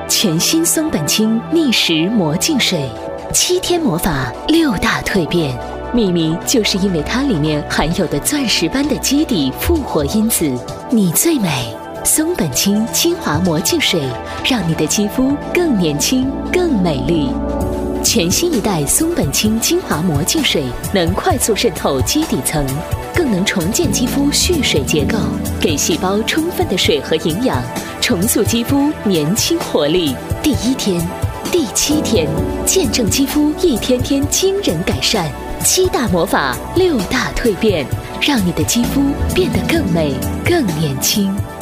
全新松本清逆时魔净水，7天魔法6大蜕变，秘密就是因为它里面含有的钻石般的基底复活因子。你最美，松本清精华魔净水，让你的肌肤更年轻、更美丽。全新一代松本清精华魔净水能快速渗透基底层，更能重建肌肤蓄水结构，给细胞充分的水和营养，重塑肌肤年轻活力。第1天、第7天，见证肌肤一天天惊人改善。7大魔法6大蜕变，让你的肌肤变得更美、更年轻。